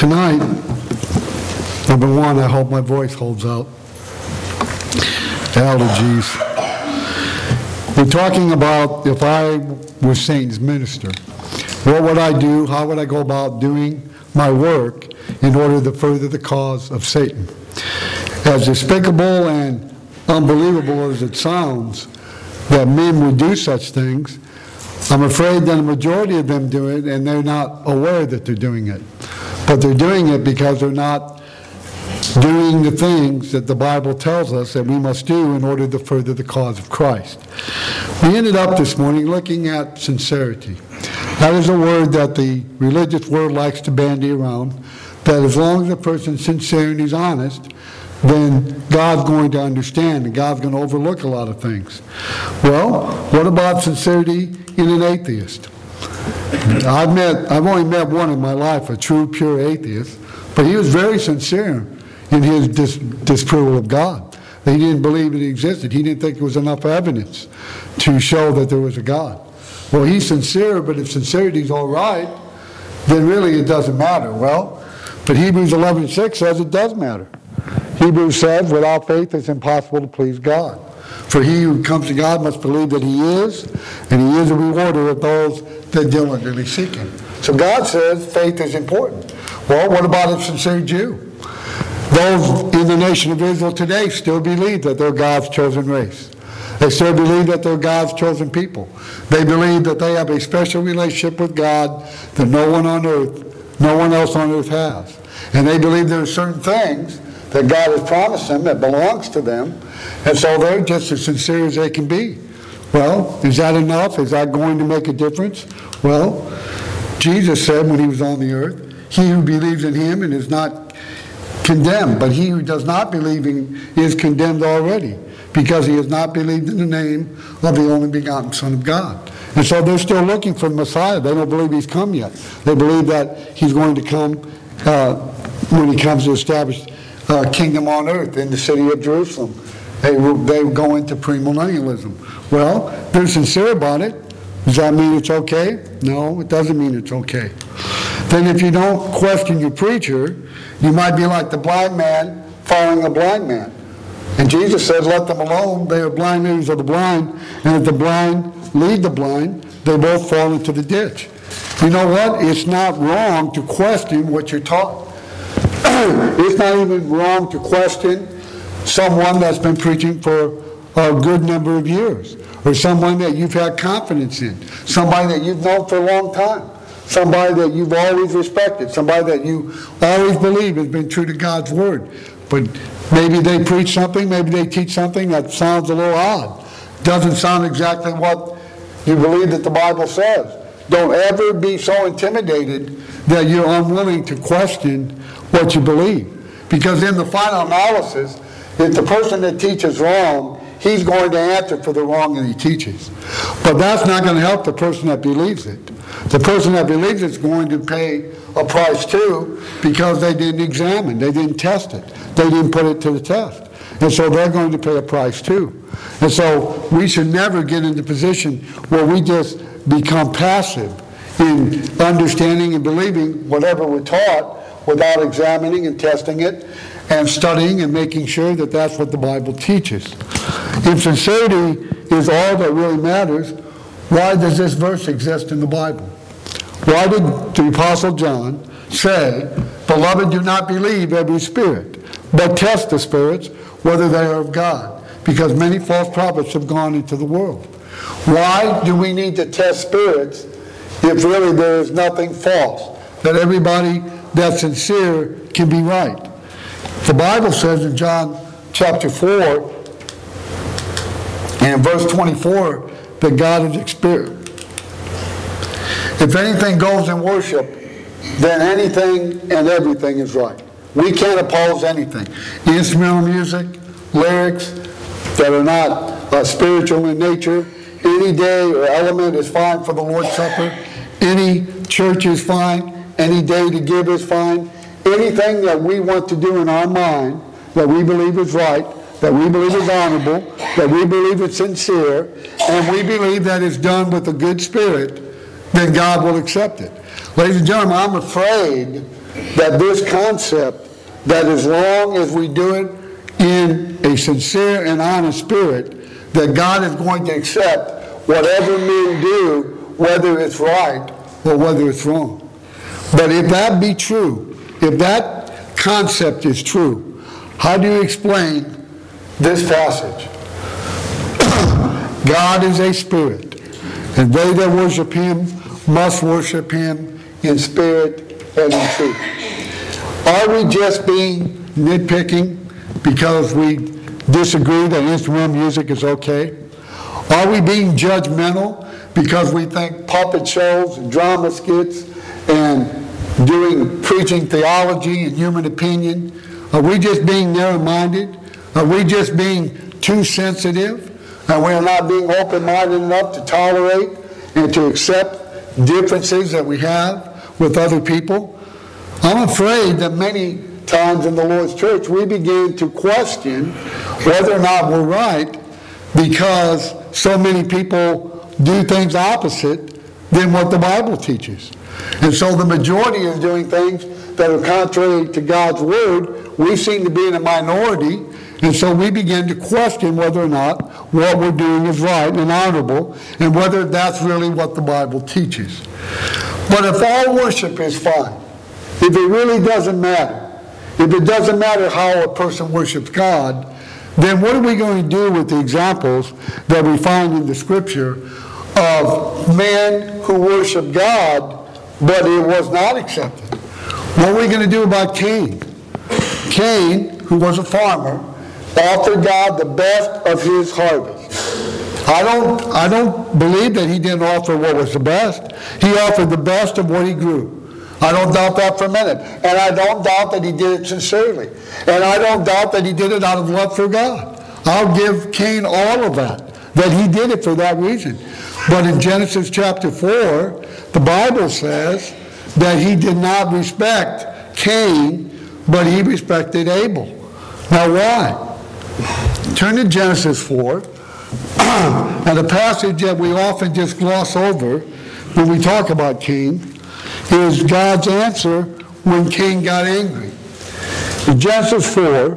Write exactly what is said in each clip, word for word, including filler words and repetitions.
Tonight, number one, I hope my voice holds out. Allergies. We're talking about if I were Satan's minister, what would I do? How would I go about doing my work in order to further the cause of Satan? As despicable and unbelievable as it sounds that men would do such things, I'm afraid that a majority of them do it and they're not aware that they're doing it. But they're doing it because they're not doing the things that the Bible tells us that we must do in order to further the cause of Christ. We ended up this morning looking at sincerity. That is a word that the religious world likes to bandy around, that as long as a person's sincere and he's honest, then God's going to understand and God's going to overlook a lot of things. Well, what about sincerity in an atheist? I've met, I've only met one in my life, a true, pure atheist, but he was very sincere in his dis- disapproval of God. He didn't believe it existed. He didn't think there was enough evidence to show that there was a God. Well, he's sincere, but if sincerity's all right, then really it doesn't matter. Well, but Hebrews eleven six says it does matter. Hebrews says, without faith it's impossible to please God. For he who comes to God must believe that he is, and he is a rewarder of those that diligently seek him. So God says faith is important. Well, what about a sincere Jew? Those in the nation of Israel today still believe that they're God's chosen race. They still believe that they're God's chosen people. They believe that they have a special relationship with God that no one on earth, no one else on earth has. And they believe there are certain things that God has promised them that belongs to them, and so they're just as sincere as they can be. Well, is that enough? Is that going to make a difference? Well, Jesus said when he was on the earth, he who believes in him and is not condemned, but he who does not believe in is condemned already, because he has not believed in the name of the only begotten Son of God. And so they're still looking for the Messiah. They don't believe he's come yet. They believe that he's going to come uh, when he comes to establish Uh, kingdom on earth in the city of Jerusalem. They will, they will go into premillennialism. Well, they're sincere about it. Does that mean it's okay? No, it doesn't mean it's okay. Then if you don't question your preacher, you might be like the blind man following a blind man. And Jesus said, let them alone. They are blind leaders of the blind. And if the blind lead the blind, they both fall into the ditch. You know what? It's not wrong to question what you're taught. It's not even wrong to question someone that's been preaching for a good number of years, or someone that you've had confidence in, somebody that you've known for a long time, somebody that you've always respected, somebody that you always believe has been true to God's Word. But maybe they preach something, maybe they teach something that sounds a little odd, doesn't sound exactly what you believe that the Bible says. Don't ever be so intimidated that you're unwilling to question what you believe. Because in the final analysis, if the person that teaches wrong, he's going to answer for the wrong that he teaches. But that's not going to help the person that believes it. The person that believes it is going to pay a price too, because they didn't examine, they didn't test it, they didn't put it to the test. And so they're going to pay a price too. And so we should never get in the position where we just become passive in understanding and believing whatever we're taught without examining and testing it and studying and making sure that that's what the Bible teaches. If sincerity is all that really matters, why does this verse exist in the Bible? Why did the Apostle John say, beloved, do not believe every spirit, but test the spirits whether they are of God, because many false prophets have gone into the world. Why do we need to test spirits if really there is nothing false, that everybody that's sincere can be right? The Bible says in John chapter four and verse twenty-four that God is a spirit. If anything goes in worship, then anything and everything is right. We can't oppose anything. Instrumental music, lyrics that are not uh, spiritual in nature, any day or element is fine for the Lord's Supper. Any church is fine. Any day to give is fine. Anything that we want to do in our mind that we believe is right, that we believe is honorable, that we believe is sincere, and we believe that it's done with a good spirit, then God will accept it. Ladies and gentlemen, I'm afraid that this concept, that as long as we do it in a sincere and honest spirit, that God is going to accept whatever men do, whether it's right or whether it's wrong. But if that be true, if that concept is true, how do you explain this passage? God is a spirit, and they that worship him must worship him in spirit and in truth. Are we just being nitpicking because we disagree that instrumental music is okay? Are we being judgmental because we think puppet shows and drama skits and doing preaching theology and human opinion? Are we just being narrow-minded? Are we just being too sensitive? And we're not being open-minded enough to tolerate and to accept differences that we have with other people? I'm afraid that many times in the Lord's church we begin to question whether or not we're right because so many people do things opposite than what the Bible teaches. And so the majority is doing things that are contrary to God's word. We seem to be in a minority, and so we begin to question whether or not what we're doing is right and honorable, and whether that's really what the Bible teaches. But if all worship is fine, if it really doesn't matter, if it doesn't matter how a person worships God, then what are we going to do with the examples that we find in the Scripture of men who worship God, but it was not accepted? What are we going to do about Cain? Cain, who was a farmer, offered God the best of his harvest. I don't, I don't believe that he didn't offer what was the best. He offered the best of what he grew. I don't doubt that for a minute. And I don't doubt that he did it sincerely. And I don't doubt that he did it out of love for God. I'll give Cain all of that, that he did it for that reason. But in Genesis chapter four, the Bible says that he did not respect Cain, but he respected Abel. Now why? Turn to Genesis four, and a passage that we often just gloss over when we talk about Cain is God's answer when Cain got angry. In Genesis four,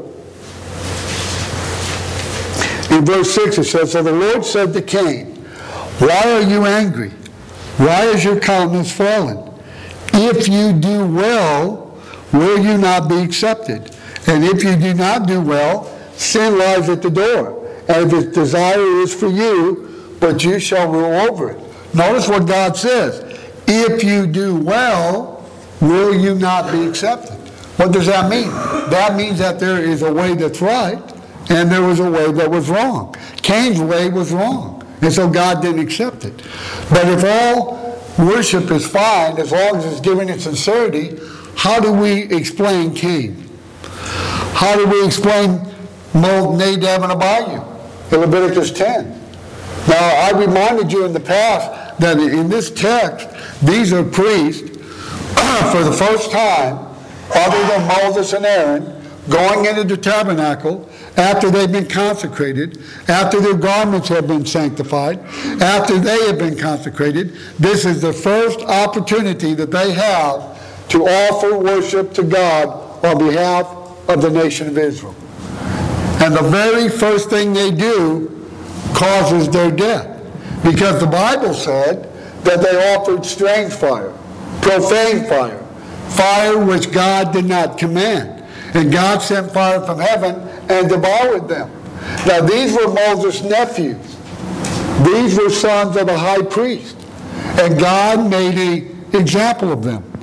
in verse six it says, "So the Lord said to Cain, why are you angry? Why is your countenance fallen? If you do well, will you not be accepted? And if you do not do well, sin lies at the door, and its desire is for you, but you shall rule over it." Notice what God says. If you do well, will you not be accepted? What does that mean? That means that there is a way that's right, and there was a way that was wrong. Cain's way was wrong, and so God didn't accept it. But if all worship is fine, as long as it's given in sincerity, how do we explain Cain? How do we explain Nadab and Abihu in Leviticus ten? Now, I reminded you in the past that in this text, these are priests for the first time, other than Moses and Aaron, going into the tabernacle after they've been consecrated, after their garments have been sanctified, after they have been consecrated. This is the first opportunity that they have to offer worship to God on behalf of the nation of Israel. And the very first thing they do causes their death. Because the Bible said that they offered strange fire, profane fire, fire which God did not command. And God sent fire from heaven and devoured them. Now these were Moses' nephews. These were sons of a high priest. And God made an example of them.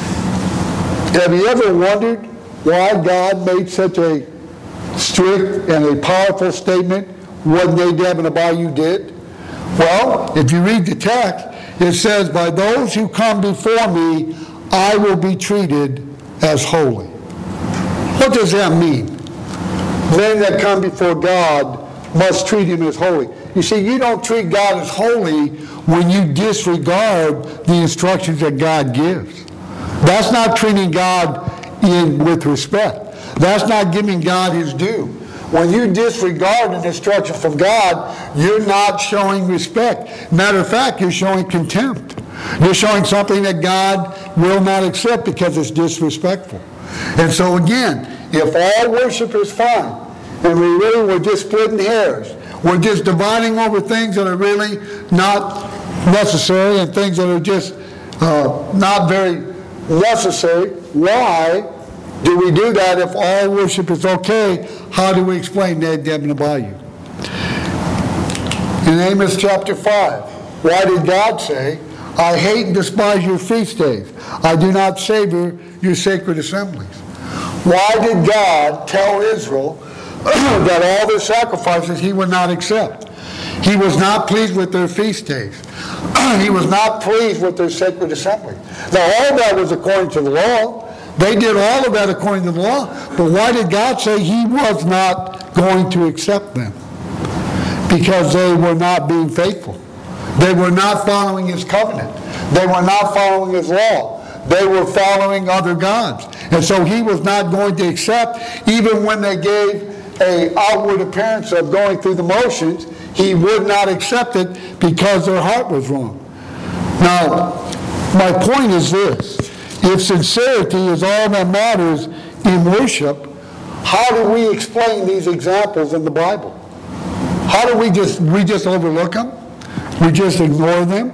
Have you ever wondered why God made such a strict and a powerful statement what Nadab and Abihu did? Well, if you read the text, it says, "By those who come before me, I will be treated as holy." What does that mean? Men that come before God must treat him as holy. You see, you don't treat God as holy when you disregard the instructions that God gives. That's not treating God in with respect. That's not giving God his due. When you disregard an instruction from God, you're not showing respect. Matter of fact, you're showing contempt. You're showing something that God will not accept because it's disrespectful. And so again, if all worship is fine, and we really were just splitting hairs, we're just dividing over things that are really not necessary and things that are just uh, not very necessary, why do we do that if all worship is okay? How do we explain Nadab and Abihu? In Amos chapter five, why did God say, I hate and despise your feast days. I do not savor your sacred assemblies. Why did God tell Israel that all their sacrifices he would not accept? He was not pleased with their feast days. He was not pleased with their sacred assembly. Now all that was according to the law. They did all of that according to the law. But why did God say he was not going to accept them? Because they were not being faithful. They were not following his covenant. They were not following his law. They were following other gods. And so he was not going to accept, even when they gave an outward appearance of going through the motions, he would not accept it because their heart was wrong. Now, my point is this. If sincerity is all that matters in worship, how do we explain these examples in the Bible? How do we just, we just overlook them? We just ignore them?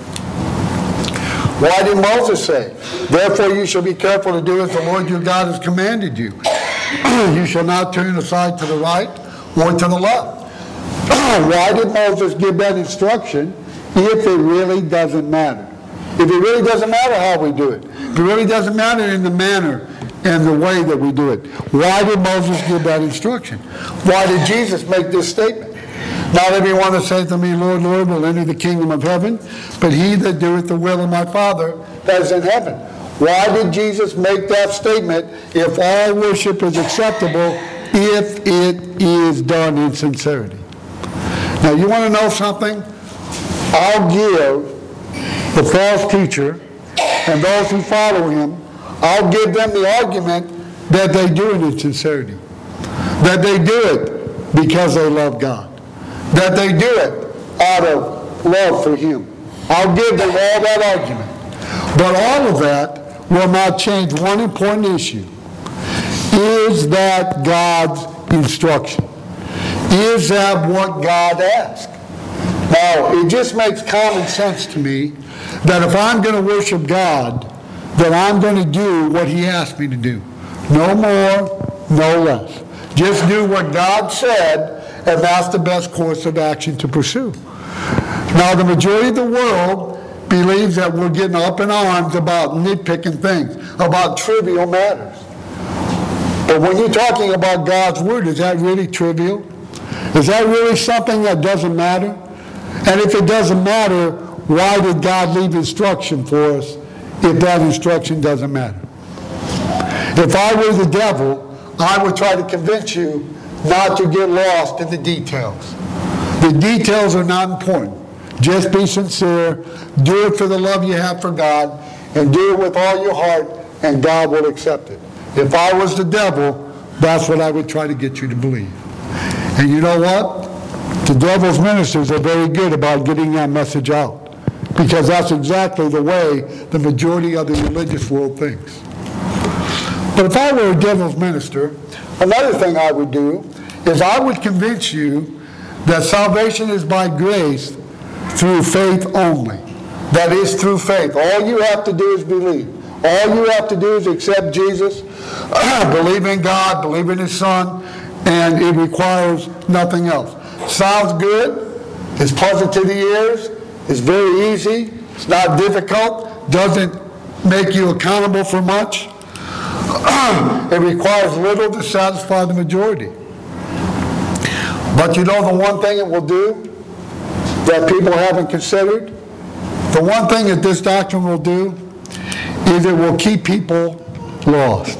Why did Moses say, therefore you shall be careful to do as the Lord your God has commanded you. You shall not turn aside to the right or to the left. Why did Moses give that instruction if it really doesn't matter? If it really doesn't matter how we do it. If it really doesn't matter in the manner and the way that we do it. Why did Moses give that instruction? Why did Jesus make this statement? Not everyone that saith to me, Lord, Lord, will enter the kingdom of heaven, but he that doeth the will of my Father that is in heaven. Why did Jesus make that statement, if all worship is acceptable, if it is done in sincerity? Now, you want to know something? I'll give the false teacher and those who follow him, I'll give them the argument that they do it in sincerity. That they do it because they love God. That they do it out of love for him. I'll give them all that argument. But all of that will not change one important issue. Is that God's instruction? Is that what God asked? Now, it just makes common sense to me that if I'm going to worship God, that I'm going to do what he asked me to do. No more, no less. Just do what God said, and that's the best course of action to pursue. Now, the majority of the world believes that we're getting up in arms about nitpicking things, about trivial matters. But when you're talking about God's word, is that really trivial? Is that really something that doesn't matter? And if it doesn't matter, why did God leave instruction for us if that instruction doesn't matter? If I were the devil, I would try to convince you not to get lost in the details. The details are not important. Just be sincere. Do it for the love you have for God, and do it with all your heart, and God will accept it. If I was the devil, that's what I would try to get you to believe. And you know what? The devil's ministers are very good about getting that message out, because that's exactly the way the majority of the religious world thinks. But if I were a devil's minister, another thing I would do is I would convince you that salvation is by grace through faith only. That is through faith. All you have to do is believe. All you have to do is accept Jesus, believe in God, believe in his Son, and it requires nothing else. Sounds good. It's pleasant to the ears. It's very easy. It's not difficult. Doesn't make you accountable for much. It requires little to satisfy the majority. But you know the one thing it will do that people haven't considered? The one thing that this doctrine will do is it will keep people lost.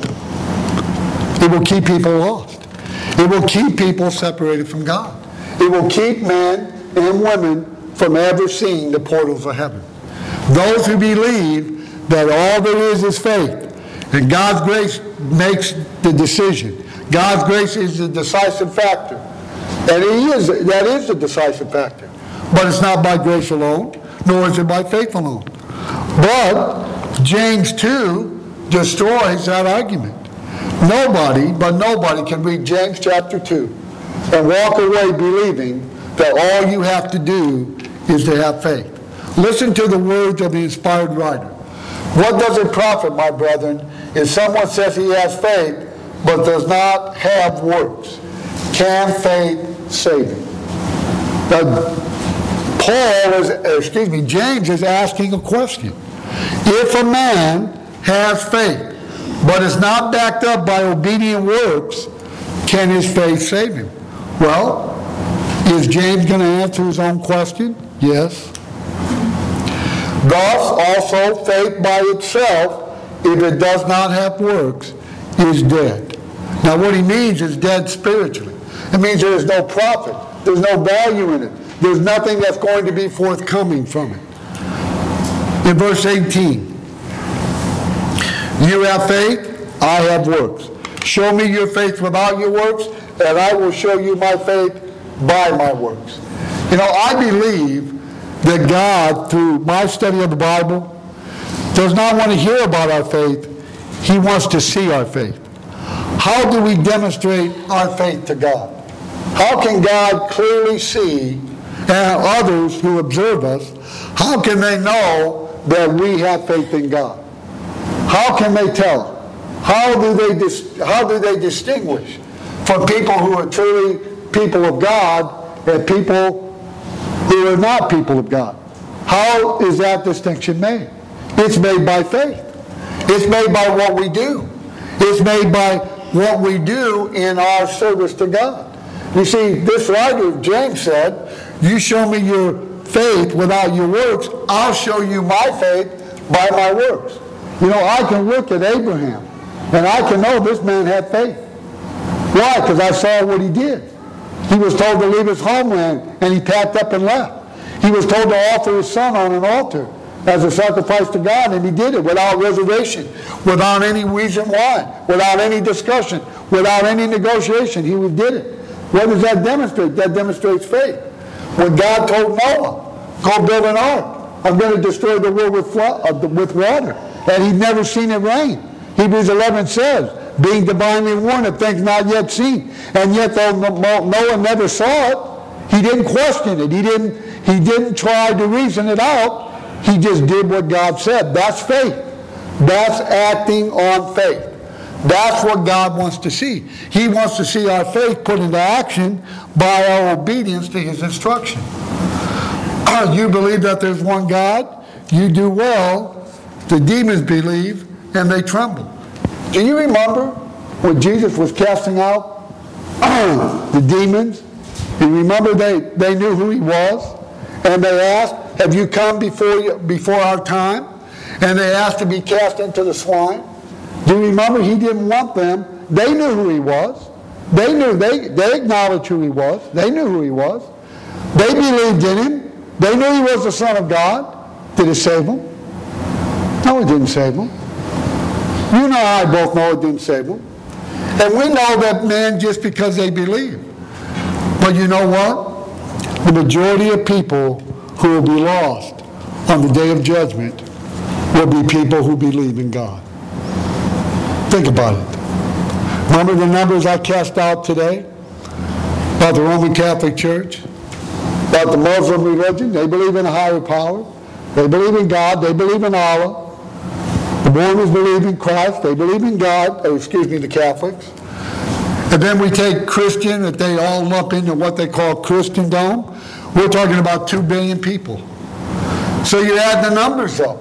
It will keep people lost. It will keep people separated from God. It will keep men and women from ever seeing the portals of heaven. Those who believe that all there is is faith, and God's grace makes the decision. God's grace is the decisive factor. And he is, that is the decisive factor. But it's not by grace alone, nor is it by faith alone. But James two destroys that argument. Nobody, but nobody can read James chapter two and walk away believing that all you have to do is to have faith. Listen to the words of the inspired writer. What does it profit, my brethren, if someone says he has faith but does not have works? Can faith save him? Now, Paul is, excuse me, James is asking a question. If a man has faith but is not backed up by obedient works, can his faith save him? Well, is James going to answer his own question? Yes. Thus, also, faith by itself, if it does not have works, is dead. Now, what he means is dead spiritually. It means there is no profit. There's no value in it. There's nothing that's going to be forthcoming from it. In verse eighteen, you have faith, I have works. Show me your faith without your works, and I will show you my faith by my works. You know, I believe that God, through my study of the Bible, does not want to hear about our faith. He wants to see our faith. How do we demonstrate our faith to God? How can God clearly see, and others who observe us, how can they know that we have faith in God? How can they tell? How do they dis- how do they distinguish from people who are truly people of God and people who are not people of God? How is that distinction made? It's made by faith. It's made by what we do. It's made by what we do in our service to God. You see, this writer, James, said, you show me your faith without your works, I'll show you my faith by my works. You know, I can look at Abraham, and I can know this man had faith. Why? Because I saw what he did. He was told to leave his homeland, and he packed up and left. He was told to offer his son on an altar as a sacrifice to God, and he did it without reservation, without any reason why, without any discussion, without any negotiation. He did it. What does that demonstrate? That demonstrates faith. When God told Noah, go build an ark, I'm going to destroy the world with, flood, uh, with water, and he'd never seen it rain. Hebrews eleven says, being divinely warned of things not yet seen. And yet, though Noah never saw it, he didn't question it. He didn't, he didn't try to reason it out. He just did what God said. That's faith. That's acting on faith. That's what God wants to see. He wants to see our faith put into action by our obedience to His instruction. You believe that there's one God? You do well. The demons believe and they tremble. Do you remember when Jesus was casting out the demons? You remember they, they knew who He was? And they asked, have you come before you, before our time? And they asked to be cast into the swine. Do you remember He didn't want them? They knew who He was. They knew, they, they acknowledged who He was. They knew who He was. They believed in Him. They knew He was the Son of God. Did it save them? No, it didn't save them. You and I both know it didn't save them. And we know that men just because they believe. But you know what? The majority of people who will be lost on the day of judgment will be people who believe in God. Think about it. Remember the numbers I cast out today about the Roman Catholic Church, about the Muslim religion? They believe in a higher power. They believe in God. They believe in Allah. The Mormons believe in Christ. They believe in God. Oh, excuse me, the Catholics. And then we take Christian, that they all lump into what they call Christendom. We're talking about two billion people. So you add the numbers up.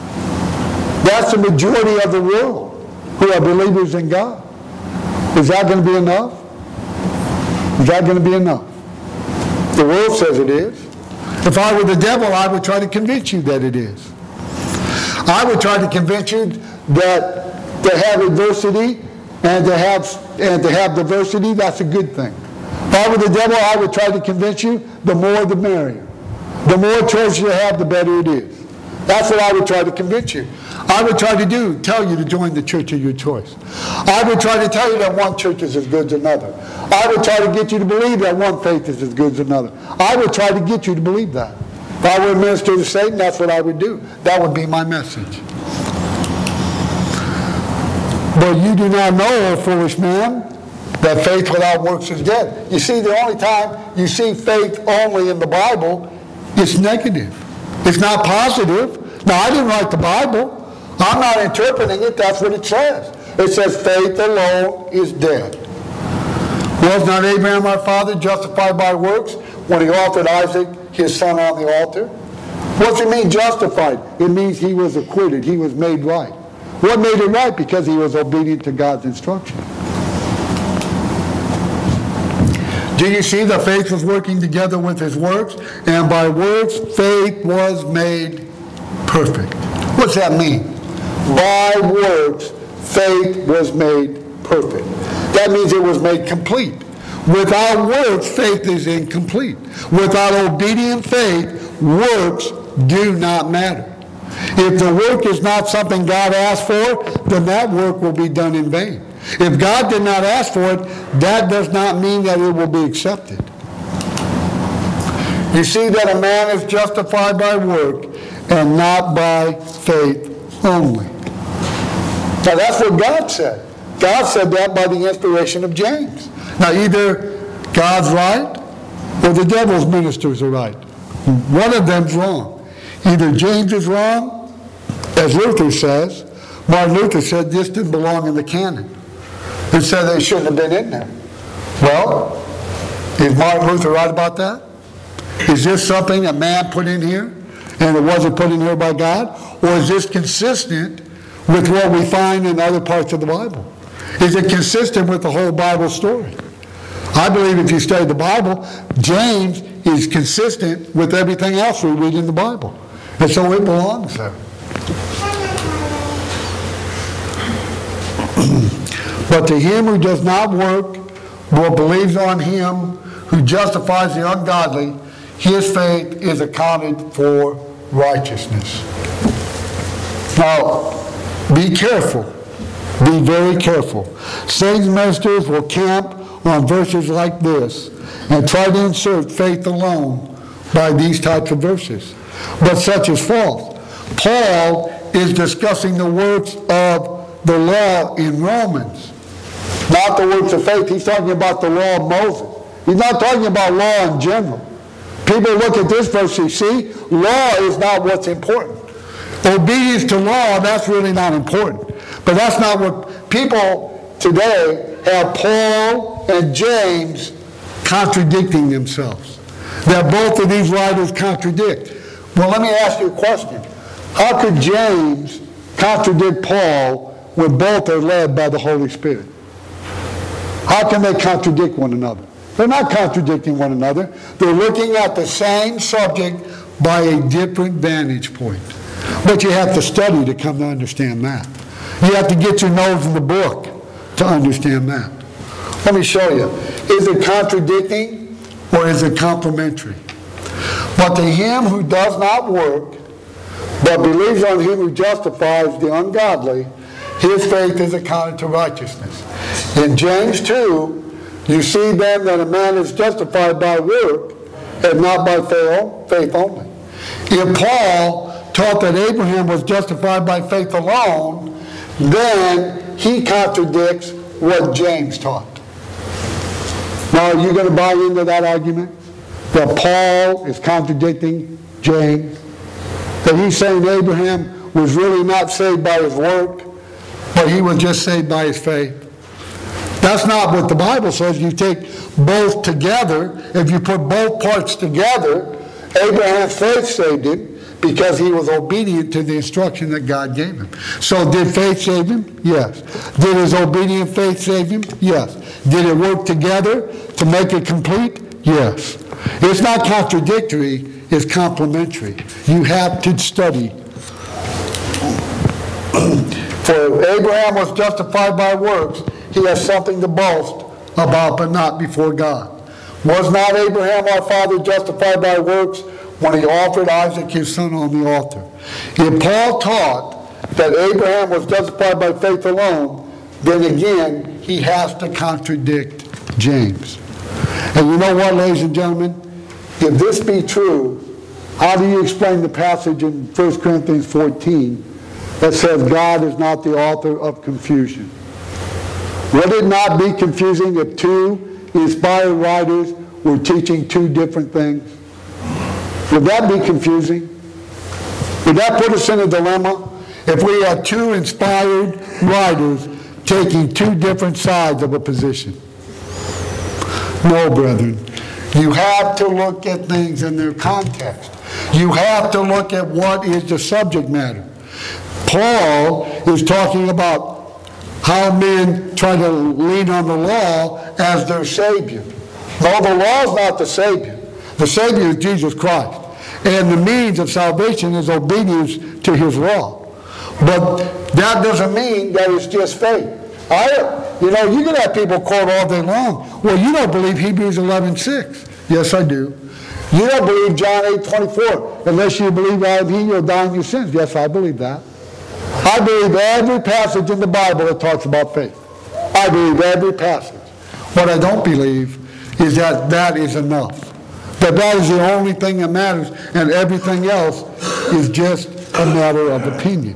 That's the majority of the world who are believers in God. Is that going to be enough? Is that going to be enough? The world says it is. If I were the devil, I would try to convince you that it is. I would try to convince you that to have adversity and to have and to have diversity, that's a good thing. If I were the devil, I would try to convince you the more the merrier. The more choice you have, the better it is. That's what I would try to convince you. I would try to do, tell you to join the church of your choice. I would try to tell you that one church is as good as another. I would try to get you to believe that one faith is as good as another. I would try to get you to believe that. If I were a minister to Satan, that's what I would do. That would be my message. But you do not know, O foolish man, that faith without works is dead. You see, the only time you see faith only in the Bible, it's negative. It's not positive. Now, I didn't write the Bible. I'm not interpreting it. That's what it says. It says faith alone is dead. Was not Abraham our father justified by works when he offered Isaac, his son, on the altar? What does it mean justified? It means he was acquitted. He was made right. What made it right? Because he was obedient to God's instruction. Do you see that faith was working together with his works? And by works, faith was made perfect. What's that mean? By works, faith was made perfect. That means it was made complete. Without works, faith is incomplete. Without obedient faith, works do not matter. If the work is not something God asked for, then that work will be done in vain. If God did not ask for it, that does not mean that it will be accepted. You see that a man is justified by work and not by faith only. Now that's what God said. God said that by the inspiration of James. Now either God's right or the devil's ministers are right. One of them's wrong. Either James is wrong, as Luther says. Martin Luther said this didn't belong in the canon. He said they shouldn't have been in there. Well, is Martin Luther right about that? Is this something that man put in here and it wasn't put in here by God? Or is this consistent with what we find in other parts of the Bible? Is it consistent with the whole Bible story? I believe if you study the Bible, James is consistent with everything else we read in the Bible. And so it belongs there. But to him who does not work, but believes on him who justifies the ungodly, his faith is accounted for righteousness. Now, be careful. Be very careful. Satan's ministers will camp on verses like this and try to insert faith alone by these types of verses. But such is false. Paul is discussing the works of the law in Romans, not the works of faith. He's talking about the law of Moses. He's not talking about law in general. People look at this verse and see, law is not what's important. Obedience to law, that's really not important. But that's not what people today have Paul and James contradicting themselves. That both of these writers contradict. Well, let me ask you a question. How could James contradict Paul when both are led by the Holy Spirit? How can they contradict one another? They're not contradicting one another. They're looking at the same subject by a different vantage point. But you have to study to come to understand that. You have to get your nose in the book to understand that. Let me show you. Is it contradicting or is it complementary? But to him who does not work, but believes on him who justifies the ungodly, his faith is accounted to righteousness. In James two, you see then that a man is justified by work and not by faith only. If Paul taught that Abraham was justified by faith alone, then he contradicts what James taught. Now, are you going to buy into that argument? That Paul is contradicting James? That he's saying Abraham was really not saved by his work, but he was just saved by his faith? That's not what the Bible says. You take both together. If you put both parts together, Abraham's faith saved him because he was obedient to the instruction that God gave him. So did faith save him? Yes. Did his obedient faith save him? Yes. Did it work together to make it complete? Yes. It's not contradictory, it's complementary. You have to study. For Abraham was justified by works, he has something to boast about, but not before God. Was not Abraham our father justified by works when he offered Isaac his son on the altar? If Paul taught that Abraham was justified by faith alone, then again he has to contradict James. And you know what, ladies and gentlemen? If this be true, How do you explain the passage in First Corinthians fourteen that says God is not the author of confusion? Would it not be confusing if two inspired writers were teaching two different things? Would that be confusing? Would that put us in a dilemma if we had two inspired writers taking two different sides of a position? No, brethren. You have to look at things in their context. You have to look at what is the subject matter. Paul is talking about how men try to lean on the law as their Savior. No, the law is not the Savior. The Savior is Jesus Christ. And the means of salvation is obedience to His law. But that doesn't mean that it's just faith. I, you know, you can have people quote all day long, well, you don't believe Hebrews eleven six. Yes, I do. You don't believe John eight twenty-four. Unless you believe I am He, you'll die in your sins. Yes, I believe that. I believe every passage in the Bible that talks about faith. I believe every passage. What I don't believe is that that is enough. That that is the only thing that matters, and everything else is just a matter of opinion.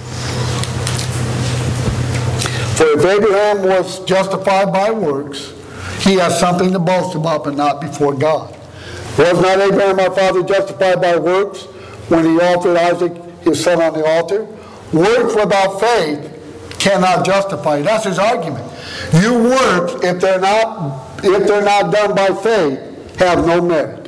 For if Abraham was justified by works, he has something to boast about, but not before God. Was not Abraham our father justified by works when he offered Isaac his son on the altar? Works without faith cannot justify. That's his argument. Your works, if they're not, if they're not done by faith, have no merit.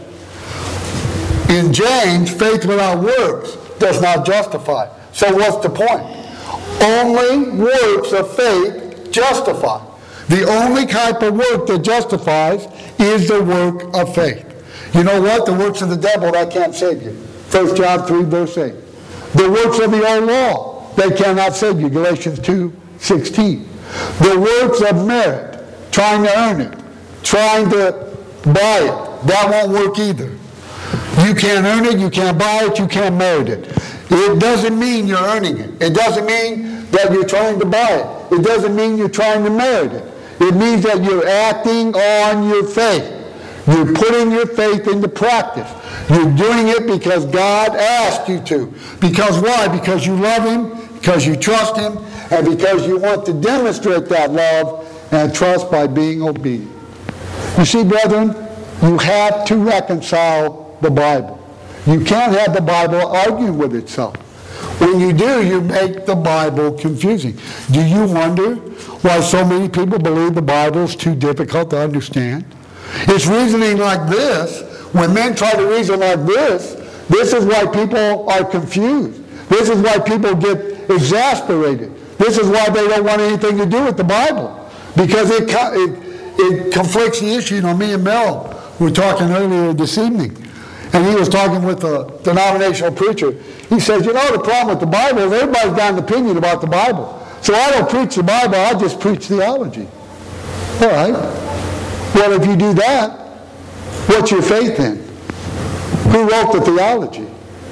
In James, faith without works does not justify. So what's the point? Only works of faith justify. The only type of work that justifies is the work of faith. You know what? The works of the devil, that can't save you. First John three, verse eight. The works of the old law, they cannot save you. Galatians two, sixteen. The works of merit, trying to earn it, trying to buy it, that won't work either. You can't earn it, you can't buy it, you can't merit it. It doesn't mean you're earning it. It doesn't mean that you're trying to buy it. It doesn't mean you're trying to merit it. It means that you're acting on your faith. You're putting your faith into practice. You're doing it because God asked you to. Because why? Because you love Him, because you trust Him, and because you want to demonstrate that love and trust by being obedient. You see, brethren, you have to reconcile the Bible. You can't have the Bible argue with itself. When you do, you make the Bible confusing. Do you wonder why so many people believe the Bible is too difficult to understand? It's reasoning like this. When men try to reason like this, this is why people are confused. This is why people get exasperated. This is why they don't want anything to do with the Bible. Because it, it, it conflicts the issue. You know, me and Mel were talking earlier this evening. And he was talking with a denominational preacher. He says, you know, the problem with the Bible is everybody's got an opinion about the Bible. So I don't preach the Bible, I just preach theology. All right. Well, if you do that, what's your faith in? Who wrote the theology?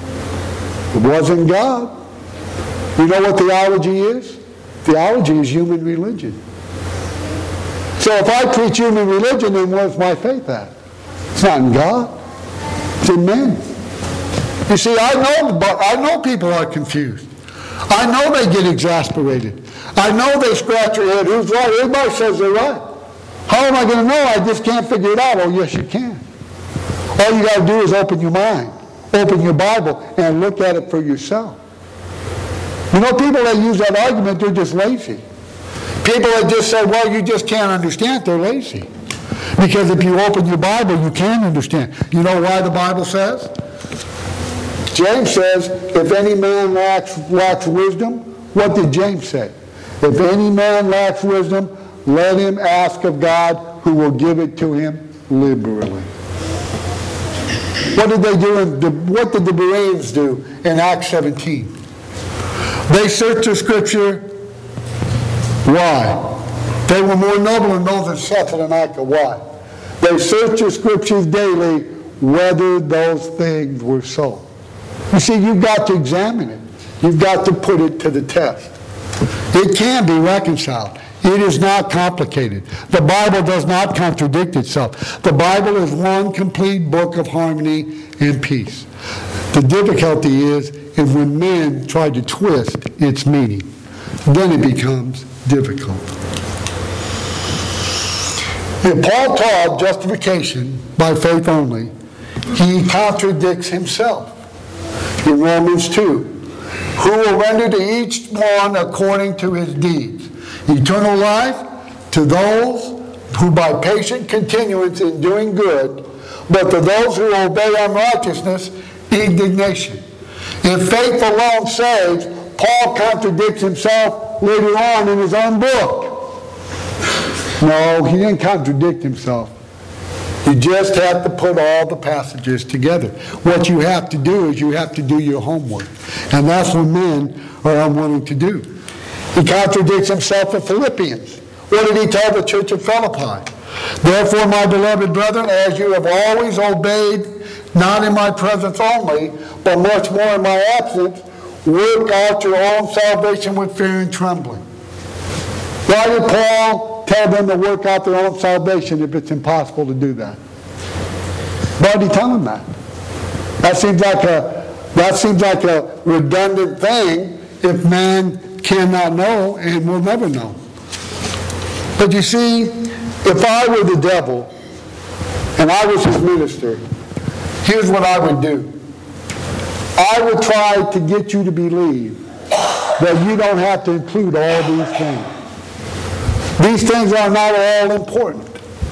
It wasn't God. You know what theology is? Theology is human religion. So if I preach human religion, then where's my faith at? It's not in God. It's in men. You see, I know, but I know people are confused. I know they get exasperated. I know they scratch their head. Who's right? Everybody says they're right. How am I going to know? I just can't figure it out. Oh, yes, you can. All you got to do is open your mind, open your Bible, and look at it for yourself. You know, people that use that argument, they're just lazy. People that just say, well, you just can't understand, they're lazy. Because if you open your Bible, you can understand. You know why the Bible says? James says, if any man lacks, lacks wisdom, what did James say? If any man lacks wisdom, let him ask of God, who will give it to him liberally. What did they do? In the, what did the Bereans do in Acts seventeen? They searched the Scripture. Why? They were more noble in those than Thessalonica. Why? They searched the Scriptures daily whether those things were so. You see, you've got to examine it. You've got to put it to the test. It can be reconciled. It is not complicated. The Bible does not contradict itself. The Bible is one complete book of harmony and peace. The difficulty is, is when men try to twist its meaning. Then it becomes difficult. If Paul taught justification by faith only, he contradicts himself. In Romans two, who will render to each one according to his deeds eternal life to those who by patient continuance in doing good, but to those who obey unrighteousness, indignation. If faith alone saves, Paul contradicts himself later on in his own book. No, he didn't contradict himself. You just have to put all the passages together. What you have to do is you have to do your homework. And that's what men are unwilling to do. He contradicts himself in Philippians. What did he tell the church of Philippi? Therefore, my beloved brethren, as you have always obeyed, not in my presence only, but much more in my absence, work out your own salvation with fear and trembling. Why did Paul tell them to work out their own salvation if it's impossible to do that? Why did he tell them that? That seems like a, that seems like a redundant thing if man cannot know and will never know. But you see, if I were the devil and I was his minister, here's what I would do. I would try to get you to believe that you don't have to include all these things. These things are not all important.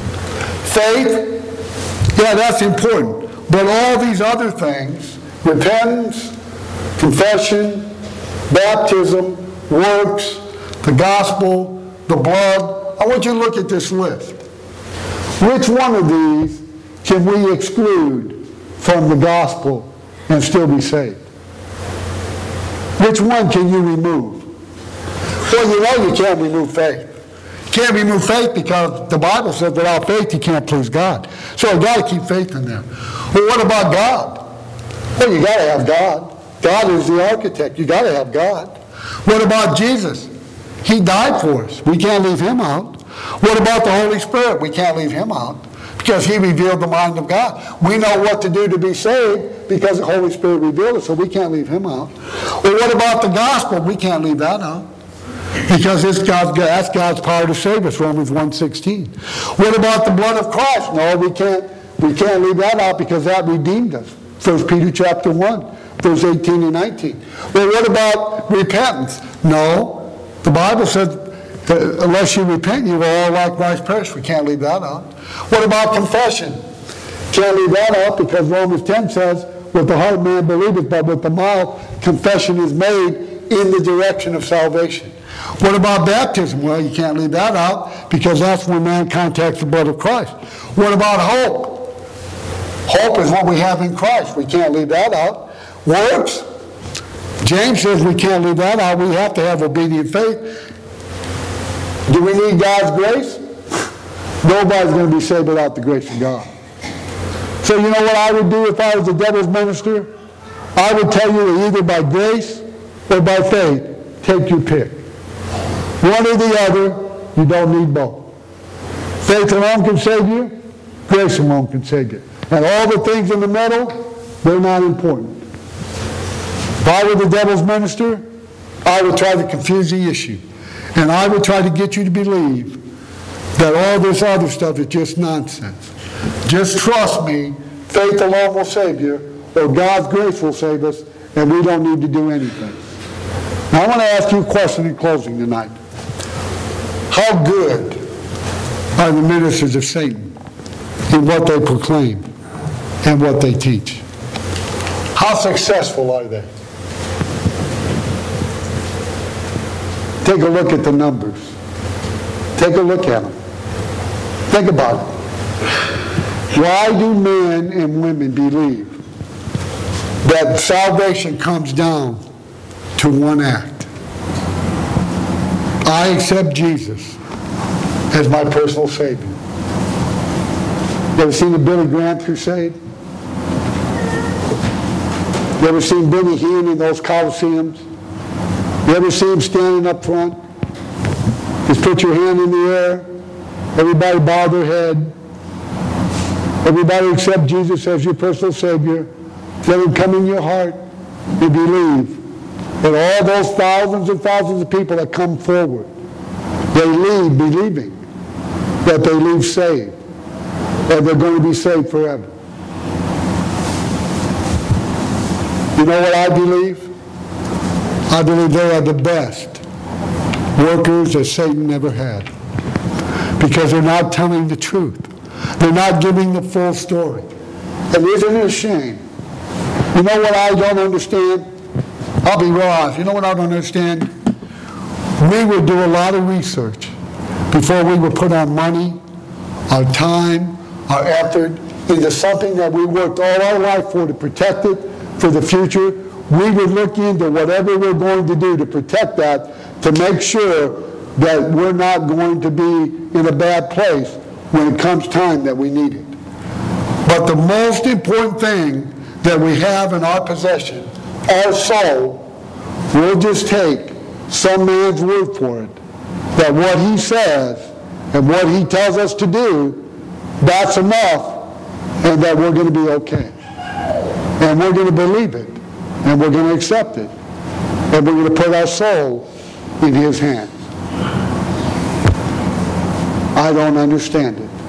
Faith, yeah, that's important. But all these other things, repentance, confession, baptism, works, the gospel, the blood, I want you to look at this list. Which one of these can we exclude from the gospel and still be saved? Which one can you remove? Well, you know you can't remove faith. You can't remove faith because the Bible says without faith you can't please God. So you've got to keep faith in there. Well, what about God? Well, you got to have God. God is the architect. You got to have God. What about Jesus? He died for us. We can't leave him out. What about the Holy Spirit? We can't leave him out because he revealed the mind of God. We know what to do to be saved because the Holy Spirit revealed it, so we can't leave him out. Well, what about the gospel? We can't leave that out because it's God's, that's God's power to save us, Romans one sixteen. What about the blood of Christ? No, we can't, we can't leave that out because that redeemed us, First Peter chapter one, verse eighteen and nineteen. Well, what about repentance? No. The Bible says, unless you repent, you will all likewise perish. We can't leave that out. What about confession? Can't leave that out because Romans ten says, with the heart man believeth, but with the mouth confession is made in the direction of salvation. What about baptism? Well, you can't leave that out because that's when man contacts the blood of Christ. What about hope? Hope is what we have in Christ. We can't leave that out. Works? James says we can't leave that out. We have to have obedient faith. Do we need God's grace? Nobody's going to be saved without the grace of God. So you know what I would do if I was the devil's minister? I would tell you that either by grace or by faith, take your pick. One or the other, you don't need both. Faith alone can save you. Grace alone can save you. And all the things in the middle, they're not important. If I were the devil's minister, I would try to confuse the issue. And I would try to get you to believe that all this other stuff is just nonsense. Just trust me, faith alone will save you, or God's grace will save us, and we don't need to do anything. Now I want to ask you a question in closing tonight. How good are the ministers of Satan in what they proclaim and what they teach? How successful are they? Take a look at the numbers. Take a look at them. Think about it. Why do men and women believe that salvation comes down to one act? I accept Jesus as my personal Savior. You ever seen the Billy Graham crusade? You ever seen Benny Hinn in those Colosseums? You ever see him standing up front? Just put your hand in the air. Everybody bow their head. Everybody accept Jesus as your personal Savior. Let him come in your heart and believe that all those thousands and thousands of people that come forward, they leave believing that they leave saved, that they're going to be saved forever. You know what I believe? I believe they are the best workers that Satan ever had, because they're not telling the truth. They're not giving the full story. And isn't it a shame? You know what I don't understand? I'll be real honest. You know what I don't understand? We would do a lot of research before we would put our money, our time, our effort into something that we worked all our life for to protect it for the future. We would look into whatever we're going to do to protect that, to make sure that we're not going to be in a bad place when it comes time that we need it. But the most important thing that we have in our possession, our soul, we'll just take some man's word for it, that what he says and what he tells us to do, that's enough, and that we're going to be okay. And we're going to believe it, and we're going to accept it, and we're going to put our soul in his hands. I don't understand it.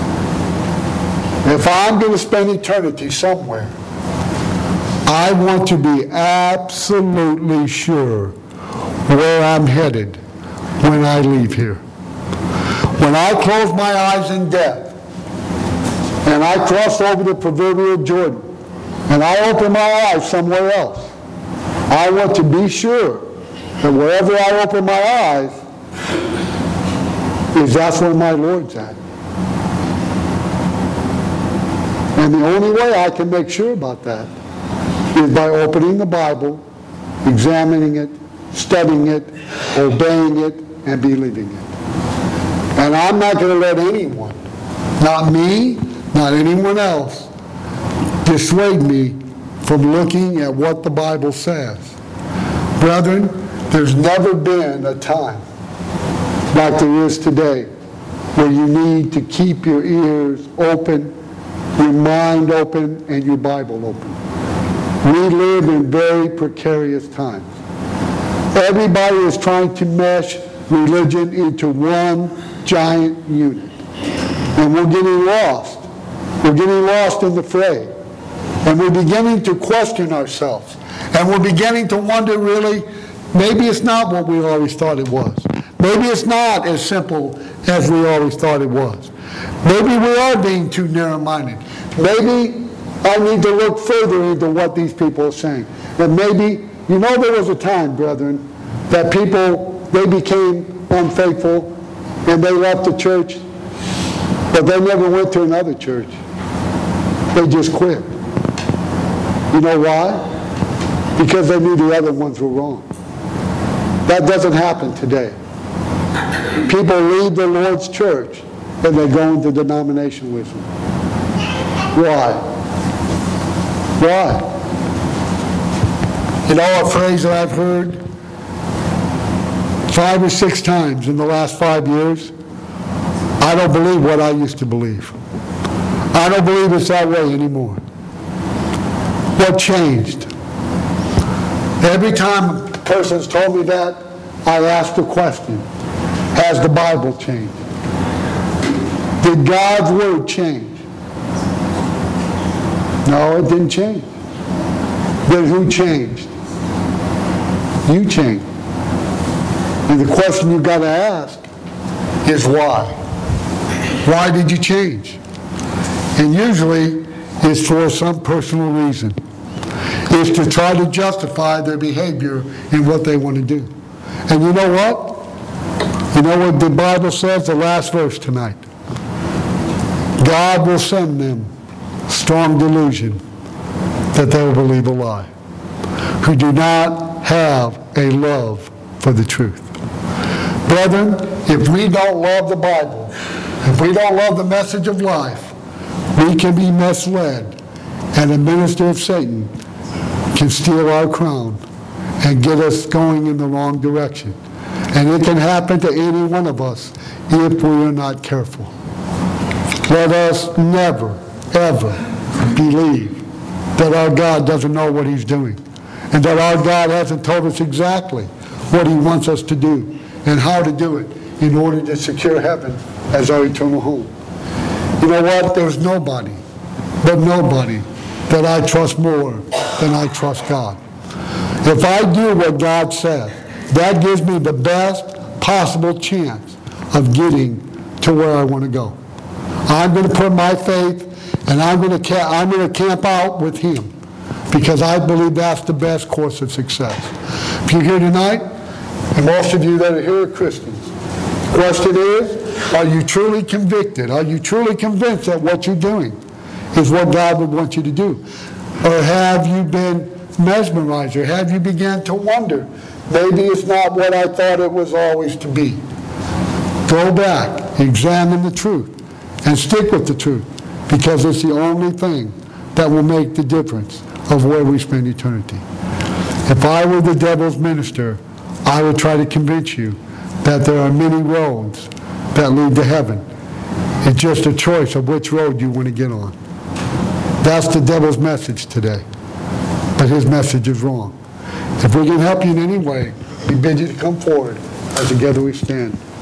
If I'm going to spend eternity somewhere, I want to be absolutely sure where I'm headed when I leave here. When I close my eyes in death and I cross over the proverbial Jordan and I open my eyes somewhere else, I want to be sure that wherever I open my eyes is that's where my Lord's at. And the only way I can make sure about that is by opening the Bible, examining it, studying it, obeying it, and believing it. And I'm not going to let anyone, not me, not anyone else, dissuade me from looking at what the Bible says. Brethren, there's never been a time like there is today where you need to keep your ears open, your mind open, and your Bible open. We live in very precarious times. Everybody is trying to mesh religion into one giant unit. And we're getting lost. We're getting lost in the fray. And we're beginning to question ourselves. And we're beginning to wonder, really, maybe it's not what we always thought it was. Maybe it's not as simple as we always thought it was. Maybe we are being too narrow-minded. Maybe I need to look further into what these people are saying. And maybe, you know, there was a time, brethren, that people, they became unfaithful and they left the church, but they never went to another church. They just quit. You know why? Because they knew the other ones were wrong. That doesn't happen today. People leave the Lord's church and they go into denomination with them. Why? Why? You know, a phrase that I've heard five or six times in the last five years, I don't believe what I used to believe. I don't believe it's that way anymore. What changed? Every time a person's told me that, I ask the question, has the Bible changed? Did God's Word change? No, it didn't change. Then who changed? You changed. And the question you've got to ask is why? Why did you change? And usually it's for some personal reason. It's to try to justify their behavior in what they want to do. And you know what? You know what the Bible says, the last verse tonight? God will send them strong delusion that they will believe a lie, who do not have a love for the truth. Brethren, if we don't love the Bible, if we don't love the message of life, we can be misled, and a minister of Satan can steal our crown and get us going in the wrong direction. And it can happen to any one of us if we are not careful. Let us never, ever believe that our God doesn't know what he's doing, and that our God hasn't told us exactly what he wants us to do and how to do it in order to secure heaven as our eternal home. You know what? There's nobody, but nobody, that I trust more than I trust God. If I do what God says, that gives me the best possible chance of getting to where I want to go. I'm going to put my faith, and I'm going to ca- I'm going to camp out with him, because I believe that's the best course of success. If you're here tonight, and most of you that are here are Christians, the question is, are you truly convicted? Are you truly convinced that what you're doing is what God would want you to do? Or have you been mesmerized, or have you began to wonder, maybe it's not what I thought it was always to be? Go back, examine the truth, and stick with the truth, because it's the only thing that will make the difference of where we spend eternity. If I were the devil's minister, I would try to convince you that there are many roads that lead to heaven. It's just a choice of which road you want to get on. That's the devil's message today. But his message is wrong. If we can help you in any way, we bid you to come forward as together we stand.